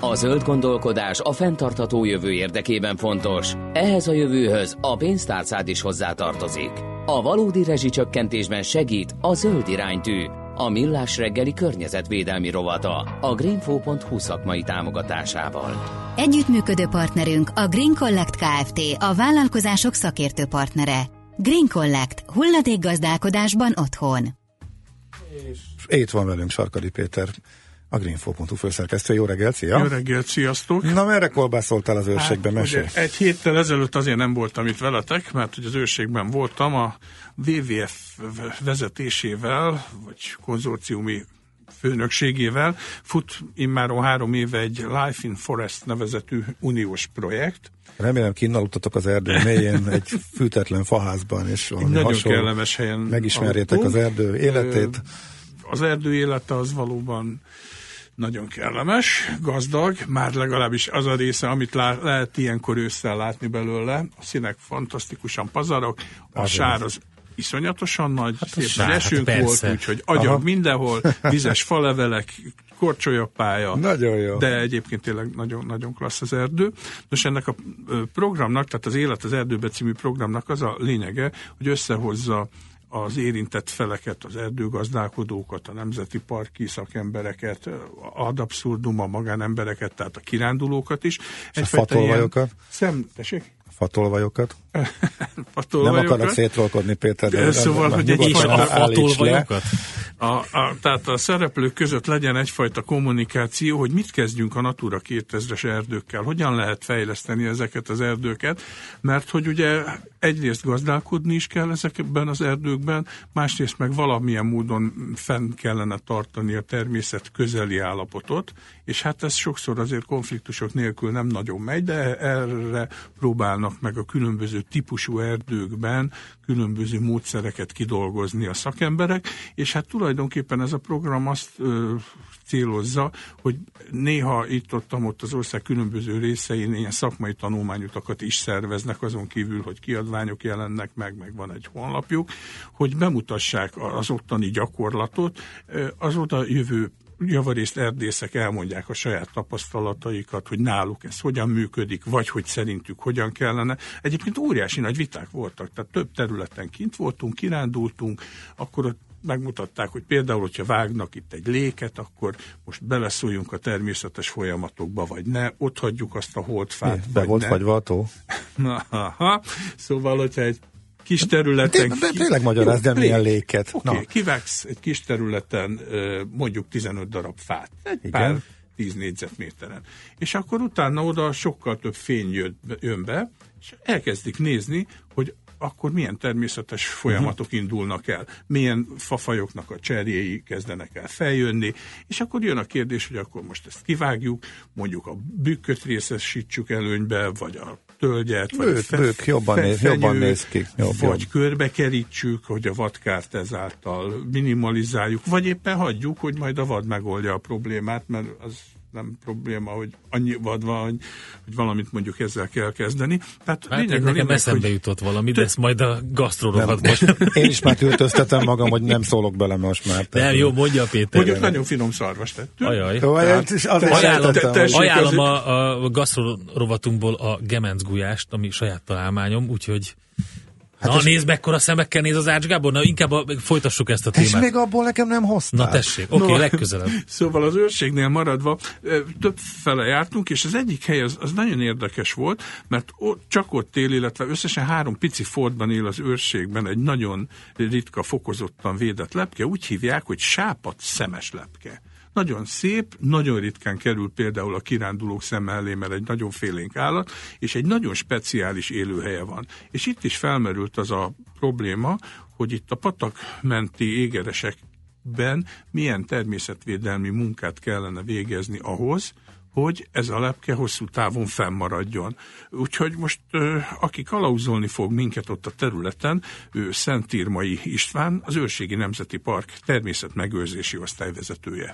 A zöld gondolkodás a fenntartható jövő érdekében fontos. Ehhez a jövőhöz a pénztárcád is hozzátartozik. A valódi rezsicsökkentésben segít a Zöld iránytű, a Millás reggeli környezetvédelmi rovata, a greenfo.hu szakmai támogatásával. Együttműködő partnerünk a Green Collect Kft., a vállalkozások szakértő partnere. Green Collect. Hulladékgazdálkodásban otthon. És itt van velünk Sarkadi Péter, a greenfo.hu főszerkesztő. Jó reggelt, szia! Jó reggelt, sziasztok! Na, merre kolbászoltál az őrségben? Mesélj! Egy héttel ezelőtt azért nem voltam itt veletek, mert hogy az őrségben voltam a WWF vezetésével, vagy konzorciumi főnökségével fut immáron 3 éve egy Life in Forest nevezetű uniós projekt. Remélem kinnaludtatok az erdő mélyén, egy fűtetlen faházban, és valami nagyon hasonló. Kellemes helyen Megismerjétek az erdő életét. Az erdő élete az valóban nagyon kellemes, gazdag, már legalábbis az a része, amit lehet ilyenkor ősszel látni belőle. A színek fantasztikusan pazarok, a sár az iszonyatosan nagy, szép esőnk volt, úgyhogy agyag mindenhol, vizes falevelek, korcsolyapálya, nagyon jó. De egyébként tényleg nagyon, nagyon klassz az erdő. Nos, ennek a programnak, tehát az Élet az erdőbe című programnak az a lényege, hogy összehozza az érintett feleket, az erdőgazdálkodókat, a nemzeti parki szakembereket, ad abszurdum a magánembereket, tehát a kirándulókat is. És a fatolvajokat? Fatolvajokat? Nem akarok szétrolkodni, Péter, de szóval, hogy egyfajta fatolvajokat? Tehát a szereplők között legyen egyfajta kommunikáció, hogy mit kezdjünk a Natura 2000-es erdőkkel, hogyan lehet fejleszteni ezeket az erdőket, mert hogy ugye egyrészt gazdálkodni is kell ezekben az erdőkben, másrészt meg valamilyen módon fenn kellene tartani a természet közeli állapotot, és hát ez sokszor azért konfliktusok nélkül nem nagyon megy, de erre próbálnak meg a különböző típusú erdőkben különböző módszereket kidolgozni a szakemberek, és hát tulajdonképpen ez a program azt célozza, hogy néha itt-ott az ország különböző részein ilyen szakmai tanulmányutakat is szerveznek, azon kívül, hogy kiadványok jelennek meg van egy honlapjuk, hogy bemutassák az ottani gyakorlatot, az oda jövő javarészt erdészek elmondják a saját tapasztalataikat, hogy náluk ez hogyan működik, vagy hogy szerintük hogyan kellene. Egyébként óriási nagy viták voltak, tehát több területen kint voltunk, kirándultunk, akkor ott megmutatták, hogy például, hogyha vágnak itt egy léket, akkor most beleszóljunk a természetes folyamatokba, vagy ne, ott hagyjuk azt a holdfát, vagy volt fagyva a tó? Szóval, hogyha egy kis területen... De tényleg magyarázd, de milyen léket. Oké, kivágsz egy kis területen mondjuk 15 darab fát. Egy pár 10 négyzetméteren. És akkor utána oda sokkal több fény jön be, és elkezdik nézni, hogy akkor milyen természetes folyamatok indulnak el, milyen fafajoknak a cserjéi kezdenek el feljönni, és akkor jön a kérdés, hogy akkor most ezt kivágjuk, mondjuk a bükköt részesítsük előnybe, vagy a tölgyet, vagy bők, jobban néz ki. Vagy körbekerítsük, hogy a vadkárt ezáltal minimalizáljuk, vagy éppen hagyjuk, hogy majd a vad megoldja a problémát, mert az nem probléma, hogy annyi vad van, hogy valamit mondjuk ezzel kell kezdeni. Tehát hát nekem eszembe jutott valami, de ezt majd a gasztrorovatban. Én is már tültöztetem magam, hogy nem szólok bele most már. Nem, jó, mondja Péter. Mondjuk nagyon finom szarvast tettünk. Ajaj. Ajánlom a gasztrorovatunkból a Gemenc gulyást, ami saját találmányom, úgyhogy na, nézd, mekkora szemekkel néz az Ács Gábor, na inkább folytassuk ezt a témát. És még abból nekem nem hoztál. Na tessék, oké, legközelebb. Szóval az őrségnél maradva több fele jártunk, és az egyik hely az nagyon érdekes volt, mert csak ott él, illetve összesen 3 pici fortban él az őrségben egy nagyon ritka, fokozottan védett lepke, úgy hívják, hogy sápadt szemes lepke. Nagyon szép, nagyon ritkán kerül például a kirándulók szeme elé, mert egy nagyon félénk állat, és egy nagyon speciális élőhelye van. És itt is felmerült az a probléma, hogy itt a patak menti égeresekben milyen természetvédelmi munkát kellene végezni ahhoz, hogy ez a lepke hosszú távon fennmaradjon. Úgyhogy most aki kalauzolni fog minket ott a területen, ő Szentírmai István, az Őrségi Nemzeti Park természetmegőrzési osztályvezetője.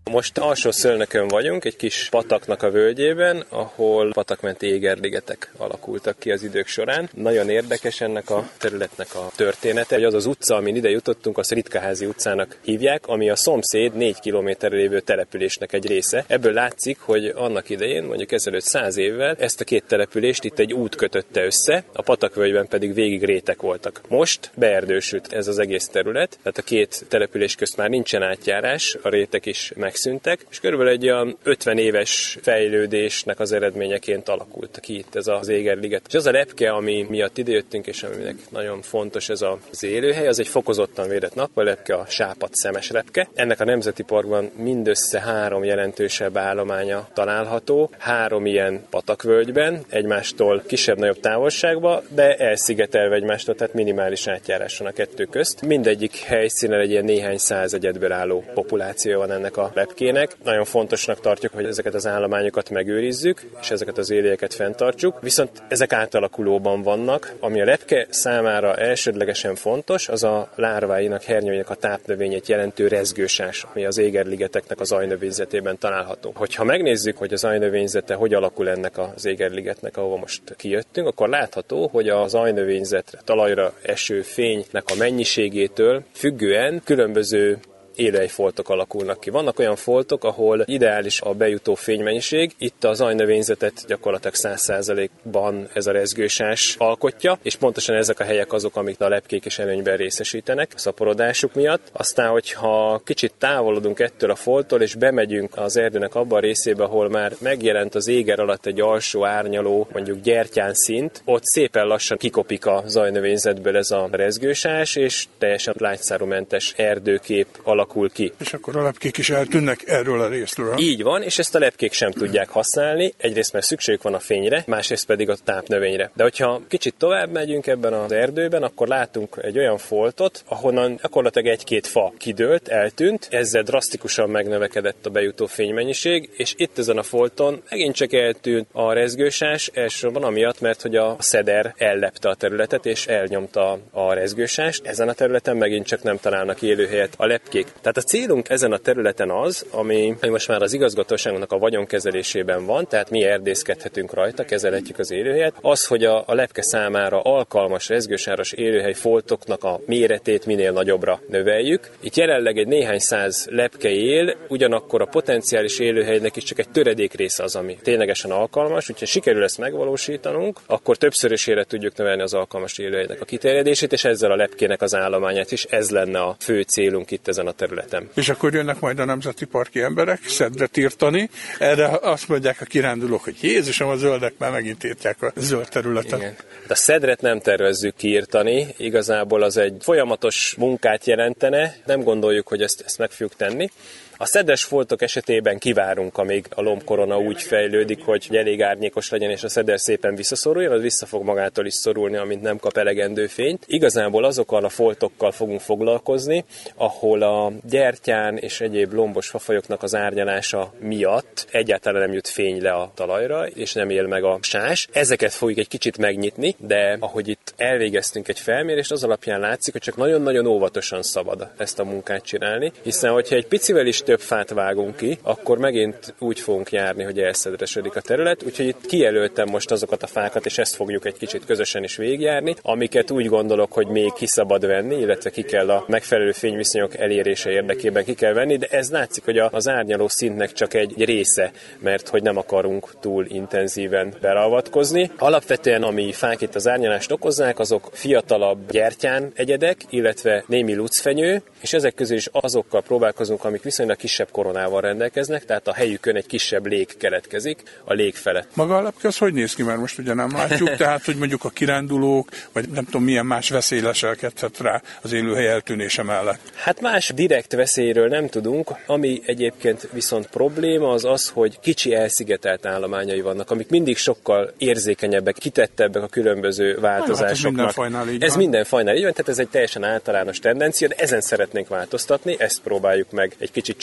Most alsó Szölnökön vagyunk, egy kis pataknak a völgyében, ahol patakmenti égerligetek alakultak ki az idők során. Nagyon érdekes ennek a területnek a története, hogy az az utca, amin ide jutottunk, azt Ritkaházi utcának hívják, ami a szomszéd 4 kilométerre lévő településnek egy része. Ebből látszik, hogy annak idején, mondjuk ezelőtt 100 évvel ezt a két települést itt egy út kötötte össze, a patakvölgyben pedig végig rétek voltak. Most beerdősült ez az egész terület, tehát a két település közt már nincsen átjárás, a rétek is megszűntek, és körülbelül egy olyan 50 éves fejlődésnek az eredményeként alakult ki itt ez az égerliget. És az a lepke, ami miatt idejöttünk, és aminek nagyon fontos ez az élőhely, az egy fokozottan védett nappalilepke, a sápadt-szemes lepke. Ennek a nemzeti parkban mindössze 3 jelentősebb állománya található, 3 ilyen patakvölgyben, egymástól kisebb-nagyobb távolságban, de elszigetelve egymástól, tehát minimális átjáráson a kettő közt. Mindegyik helyszínen egy ilyen néhány száz egyedből álló populáció van ennek a lepkének. Nagyon fontosnak tartjuk, hogy ezeket az állományokat megőrizzük, és ezeket az élőhelyeket fenntartsuk, viszont ezek átalakulóban vannak. Ami a lepke számára elsődlegesen fontos, az a lárváinak, hernyóinak a tápnövényét jelentő rezgősás, ami az égerligeteknek az ajnövényzetében található. Hogyha megnézzük, hogy az ajnövényzete hogy alakul ennek az égerligetnek, ahova most kijöttünk, akkor látható, hogy az ajnövényzetre, talajra eső fénynek a mennyiségétől függően különböző élőhelyfoltok alakulnak ki. Vannak olyan foltok, ahol ideális a bejutó fénymennyiség, itt az ajnövényzetet gyakorlatilag 100%-ban ez a rezgősás alkotja, és pontosan ezek a helyek azok, amik a lepkék is előnyben részesítenek a szaporodásuk miatt. Aztán, hogyha kicsit távolodunk ettől a folttól, és bemegyünk az erdőnek abban a részébe, ahol már megjelent az éger alatt egy alsó árnyaló, mondjuk gyertyán szint, ott szépen lassan kikopik a zajnövényzetből ez a rezgősás, és teljesen lágyszárumentes erdőkép alakul ki. És akkor a lepkék is eltűnnek erről a részről. Így van, és ezt a lepkék sem tudják használni, egyrészt mert szükségük van a fényre, másrészt pedig a tápnövényre. De hogyha kicsit tovább megyünk ebben az erdőben, akkor látunk egy olyan foltot, ahonnan gyakorlatilag 1-2 fa kidőlt, eltűnt, ezzel drasztikusan megnövekedett a bejutó fénymennyiség, és itt ezen a folton megint csak eltűnt a rezgősás, elsősorban amiatt, mert hogy a szeder ellepte a területet, és elnyomta a rezgősást. Ezen a területen megint csak nem találnak élőhelyet a lepkék. Tehát a célunk ezen a területen az, ami most már az igazgatóságunknak a vagyonkezelésében van, tehát mi erdészkedhetünk rajta, kezelhetjük az élőhelyet, az, hogy a lepke számára alkalmas rezgősáros élőhely foltoknak a méretét minél nagyobbra növeljük. Itt jelenleg egy néhány száz lepke él, ugyanakkor a potenciális élőhelynek is csak egy töredék része az, ami ténylegesen alkalmas, úgyhogy sikerül ezt megvalósítanunk, akkor többszörösére tudjuk növelni az alkalmas élőhelynek a kiterjedését, és ezzel a lepkének az állományát is, ez lenne a fő célunk itt ezen a területen. És akkor jönnek majd a nemzeti parki emberek szedret írtani, erre azt mondják a kirándulók, hogy Jézusom, a zöldek már megint írtják a zöld területet. Igen. De a szedret nem tervezzük kiírtani, igazából az egy folyamatos munkát jelentene, nem gondoljuk, hogy ezt meg fogjuk tenni. A szedres foltok esetében kivárunk, amíg a lombkorona úgy fejlődik, hogy elég árnyékos legyen, és a szeder szépen visszaszoruljon, az vissza fog magától is szorulni, amint nem kap elegendő fényt. Igazából azokkal a foltokkal fogunk foglalkozni, ahol a gyertyán és egyéb lombos fafajoknak az árnyalása miatt egyáltalán nem jut fény le a talajra, és nem él meg a sás. Ezeket fogjuk egy kicsit megnyitni, de ahogy itt elvégeztünk egy felmérést, az alapján látszik, hogy csak nagyon-nagyon óvatosan szabad ezt a munkát csinálni, hiszen hogyha egy picivel is több fát vágunk ki, akkor megint úgy fogunk járni, hogy elszedresedik a terület, úgyhogy itt kijelöltem most azokat a fákat, és ezt fogjuk egy kicsit közösen is végigjárni, amiket úgy gondolok, hogy még ki szabad venni, illetve ki kell a megfelelő fényviszonyok elérése érdekében ki kell venni, de ez látszik, hogy az árnyaló szintnek csak egy része, mert hogy nem akarunk túl intenzíven beleavatkozni. Alapvetően, ami fák itt az árnyalást okozzák, azok fiatalabb gyertyán egyedek, illetve némi lucfenyő, és ezek közül is azokkal próbálkozunk, amik viszonylag kisebb koronával rendelkeznek, tehát a helyükön egy kisebb lég keletkezik a lég felett. Maga a lepke az hogy néz ki, mert most ugye nem látjuk, tehát hogy mondjuk a kirándulók, vagy nem tudom milyen más veszély leselkedhet rá az élőhely eltűnése mellett. Hát más direkt veszélyről nem tudunk, ami egyébként viszont probléma az az, hogy kicsi elszigetelt állományai vannak, amik mindig sokkal érzékenyebbek, kitettebbek a különböző változásoknak. Ez minden fajnál így van, tehát ez egy teljesen általános tendencia, de ezen szeretnénk változtatni, ezt próbáljuk meg egy kicsit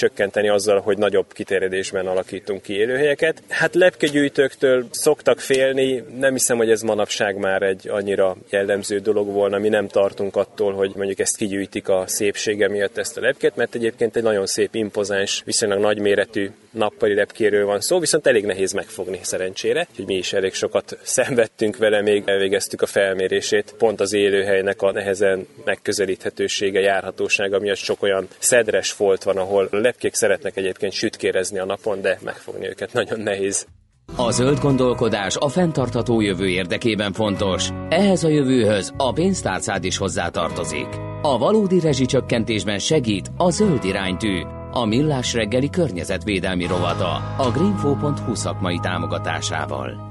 csökkenteni azzal, hogy nagyobb kiterjedésben alakítunk ki élőhelyeket. Hát lepkegyűjtőktől szoktak félni, nem hiszem, hogy ez manapság már egy annyira jellemző dolog volna, mi nem tartunk attól, hogy mondjuk ezt kigyűjtik a szépsége miatt ezt a lepkét, mert egyébként egy nagyon szép, impozáns, viszonylag nagyméretű nappali lepkéről van szó, viszont elég nehéz megfogni szerencsére, úgyhogy mi is elég sokat szenvedtünk vele, még elvégeztük a felmérését. Pont az élőhelynek a nehezen megközelíthetősége, járhatósága miatt sok olyan szedres folt van, ahol a lepkék szeretnek egyébként sütkérezni a napon, de megfogni őket nagyon nehéz. A zöld gondolkodás a fenntartható jövő érdekében fontos. Ehhez a jövőhöz a pénztárcád is hozzátartozik. A valódi rezsicsökkentésben segít a Zöld iránytű, a Millás reggeli környezetvédelmi rovata a greenfo.hu szakmai támogatásával.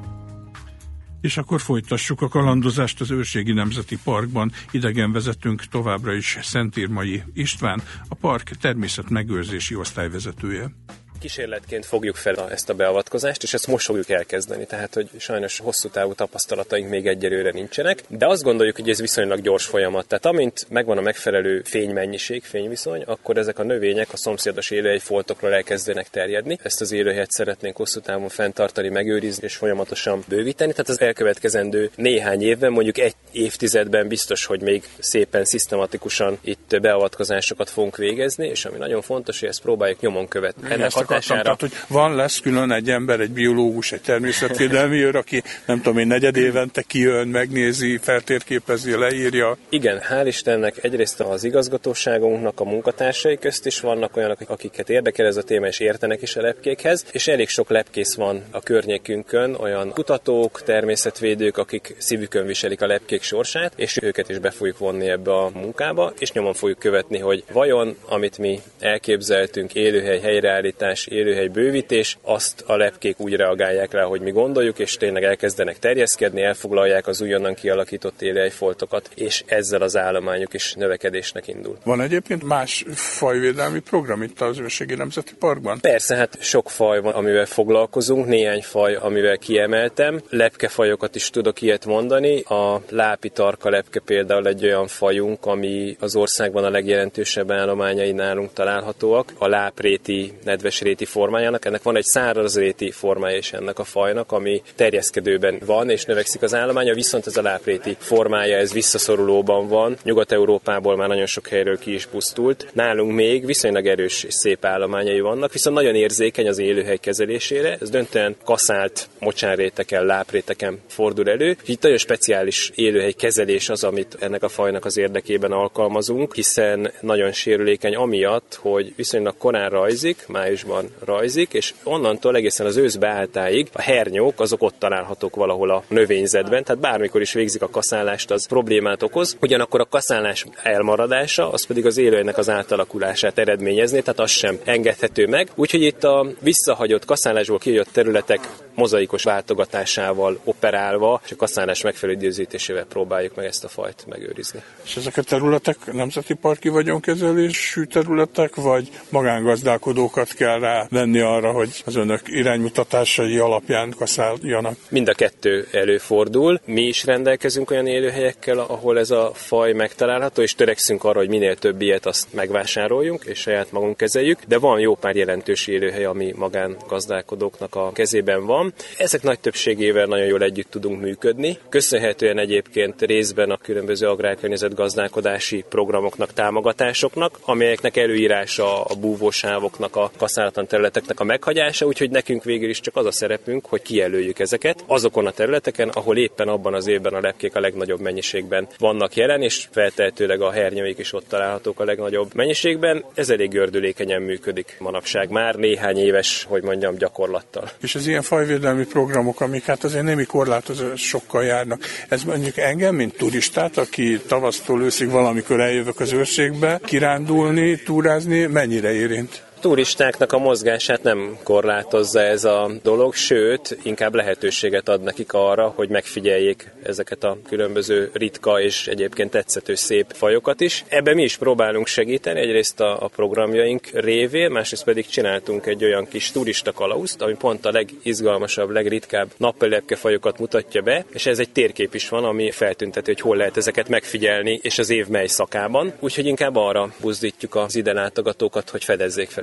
És akkor folytassuk a kalandozást az Őrségi Nemzeti Parkban. Idegenvezetőnk továbbra is Szentírmai István, a park természetmegőrzési osztályvezetője. Kísérletként fogjuk fel ezt a beavatkozást, és ezt most fogjuk elkezdeni, tehát hogy sajnos hosszú távú tapasztalataink még egyelőre nincsenek, de azt gondoljuk, hogy ez viszonylag gyors folyamat. Tehát amint megvan a megfelelő fénymennyiség, fényviszony, akkor ezek a növények a szomszédos élőhelyfoltokról elkezdenek terjedni. Ezt az élőhelyet szeretnénk hosszú távon fenntartani, megőrizni és folyamatosan bővíteni. Tehát az elkövetkezendő néhány évben, mondjuk egy évtizedben biztos, hogy még szépen, szisztematikusan itt beavatkozásokat fogunk végezni, és ami nagyon fontos, hogy ezt próbáljuk nyomon követni. Tehát, hogy lesz külön egy ember, egy biológus, egy természetvédelmi őr, aki nem tudom én negyed évente kijön, megnézi, feltérképezi, leírja. Igen, hál' Istennek egyrészt az igazgatóságunknak a munkatársai közt is vannak olyanok, akiket érdekel ez a téma, és értenek is a lepkékhez, és elég sok lepkész van a környékünkön, olyan kutatók, természetvédők, akik szívükön viselik a lepkék sorsát, és őket is be fogjuk vonni ebbe a munkába, és nyomon fogjuk követni, hogy vajon, amit mi elképzeltünk, élőhely helyreállítás, élőhely bővítés, azt a lepkék úgy reagálják rá, hogy mi gondoljuk, és tényleg elkezdenek terjeszkedni, elfoglalják az újonnan kialakított élőhelyfoltokat, és ezzel az állományuk is növekedésnek indul. Van egyébként más fajvédelmi program itt az Őrségi Nemzeti Parkban? Persze, hát sok faj van, amivel foglalkozunk, néhány faj, amivel kiemeltem. Lepkefajokat is tudok ilyet mondani. A lápi tarka lepke például egy olyan fajunk, ami az országban a legjelentősebb állományai nálunk találhatóak. A lápréti, nedves réti formájának, ennek van egy szárazréti formája is ennek a fajnak, ami terjeszkedőben van, és növekszik az állománya, viszont ez a lápréti formája, ez visszaszorulóban van. Nyugat-Európából már nagyon sok helyről ki is pusztult. Nálunk még viszonylag erős és szép állományai vannak, viszont nagyon érzékeny az élőhely kezelésére. Ez döntően kaszált mocsárréteken, lápréteken fordul elő. Itt nagyon speciális élőhely kezelés az, amit ennek a fajnak az érdekében alkalmazunk, hiszen nagyon sérülékeny amiatt, hogy viszonylag korán rajzik, májusban rajzik, és onnantól egészen az ősz beálltáig a hernyók azok ott találhatók valahol a növényzetben, tehát bármikor is végzik a kaszálást, az problémát okoz. Ugyanakkor a kaszálás elmaradása, az pedig az élőhelynek az átalakulását eredményezni, tehát az sem engedhető meg. Úgyhogy itt a visszahagyott kaszálásból kijött területek mozaikos váltogatásával operálva, és a kaszálás megfelelő időzítésével próbáljuk meg ezt a fajt megőrizni. És ezek a területek nemzeti parki vagyonkezelésű területek, vagy magángazdálkodókat kell rávenni arra, hogy az önök iránymutatásai alapján kaszáljanak? Mind a kettő előfordul. Mi is rendelkezünk olyan élőhelyekkel, ahol ez a faj megtalálható, és törekszünk arra, hogy minél több ilyet azt megvásároljunk, és saját magunk kezeljük, de van jó pár jelentős élőhely, ami magángazdálkodóknak a kezében van. Ezek nagy többségével nagyon jól együtt tudunk működni. Köszönhetően egyébként részben a különböző agrárkörnyezetgazdálkodási programoknak, támogatásoknak, amelyeknek előírása a búvósávoknak, a kaszálatlan területeknek a meghagyása, úgyhogy nekünk végül is csak az a szerepünk, hogy kijelöljük ezeket azokon a területeken, ahol éppen abban az évben a lepkék a legnagyobb mennyiségben vannak jelen, és feltehetőleg a hernyóik is ott találhatók a legnagyobb mennyiségben. Ez elég gördülékenyen működik manapság már néhány éves, hogy mondjam, gyakorlattal. És az ilyen fajvédelmi programok, amik hát azért némi korlátozásokkal járnak, ez mondjuk engem, mint turistát, aki tavasztól őszig valamikor eljövök az őrségbe, kirándulni, túrázni, mennyire érint? Turistáknak a mozgását nem korlátozza ez a dolog, sőt, inkább lehetőséget ad nekik arra, hogy megfigyeljék ezeket a különböző ritka és egyébként tetszető szép fajokat is. Ebben mi is próbálunk segíteni, egyrészt a programjaink révén, másrészt pedig csináltunk egy olyan kis turista kalauzt, ami pont a legizgalmasabb, legritkább nappali lepkefajokat mutatja be, és ez egy térkép is van, ami feltünteti, hogy hol lehet ezeket megfigyelni, és az év mely szakában. Úgyhogy inkább arra buzdítjuk az ide látogatókat, hogy fedezzék fel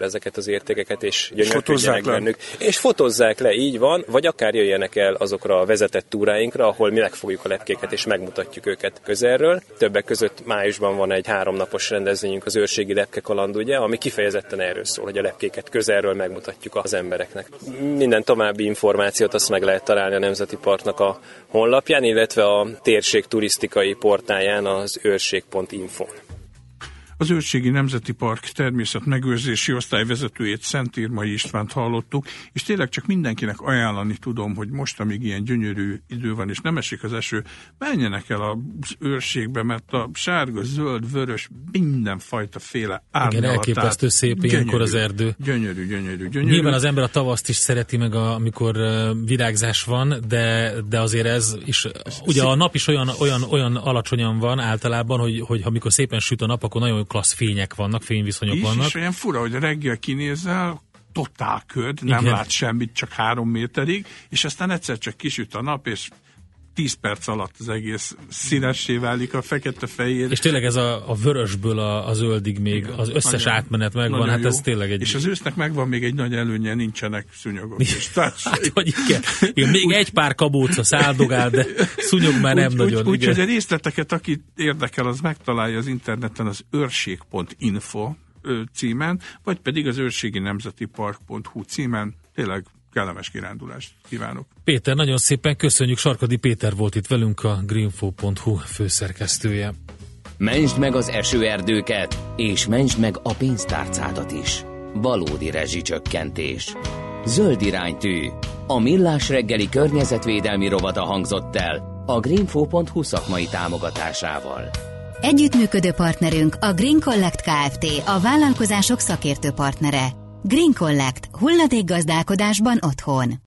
ezeket az értékeket, és gyönyörködjenek bennük. És fotózzák le, így van, vagy akár jöjjenek el azokra a vezetett túráinkra, ahol mi megfogjuk a lepkéket, és megmutatjuk őket közelről. Többek között májusban van egy 3 napos rendezvényünk, az Őrségi Lepkekaland, ugye, ami kifejezetten erről szól, hogy a lepkéket közelről megmutatjuk az embereknek. Minden további információt azt meg lehet találni a Nemzeti Parknak a honlapján, illetve a térség turisztikai portáján, az őrség.info. Az Őrségi Nemzeti Park természetmegőrzési osztályvezetőjét, Szent Irmai Istvánt hallottuk, és tényleg csak mindenkinek ajánlani tudom, hogy most, amíg ilyen gyönyörű idő van, és nem esik az eső, menjenek el az őrségbe, mert a sárga, zöld, vörös, mindenfajta féle árnyalatát. Igen, elképesztő szép ilyenkor az erdő. Gyönyörű. Nyilván az ember a tavaszt is szereti meg, amikor virágzás van, de azért ez is, ugye a nap is olyan alacsonyan van általában, hogy amikor szépen süt a nap, akkor nagyon klassz fények vannak, fényviszonyok vannak. És olyan fura, hogy reggel kinézel, totál köd, nem lát semmit, csak 3 méterig, és aztán egyszer csak kisüt a nap, és 10 perc alatt az egész színessé válik a fekete-fehér. És tényleg ez a vörösből a zöldig még igen, az összes nagyon, átmenet megvan, hát ez tényleg egy... És az ősznek megvan még egy nagy előnye, nincsenek szúnyogok és társai. Hát, hogy igen, még egy pár kabóca száldogál, de szúnyog már nem nagyon. Úgyhogy a részleteket, aki érdekel, az megtalálja az interneten az őrség.info címen, vagy pedig az őrséginemzetipark.hu címen. Tényleg kellemes kirándulást kívánok. Péter, nagyon szépen köszönjük. Sarkadi Péter volt itt velünk, a greenfo.hu főszerkesztője. Mentsd meg az esőerdőket, és mentsd meg a pénztárcádat is. Valódi rezsicsökkentés. Zöld iránytű. A Millás reggeli környezetvédelmi rovata hangzott el a greenfo.hu szakmai támogatásával. Együttműködő partnerünk a Green Collect Kft., a vállalkozások szakértő partnere. Green Collect, hulladékgazdálkodásban otthon.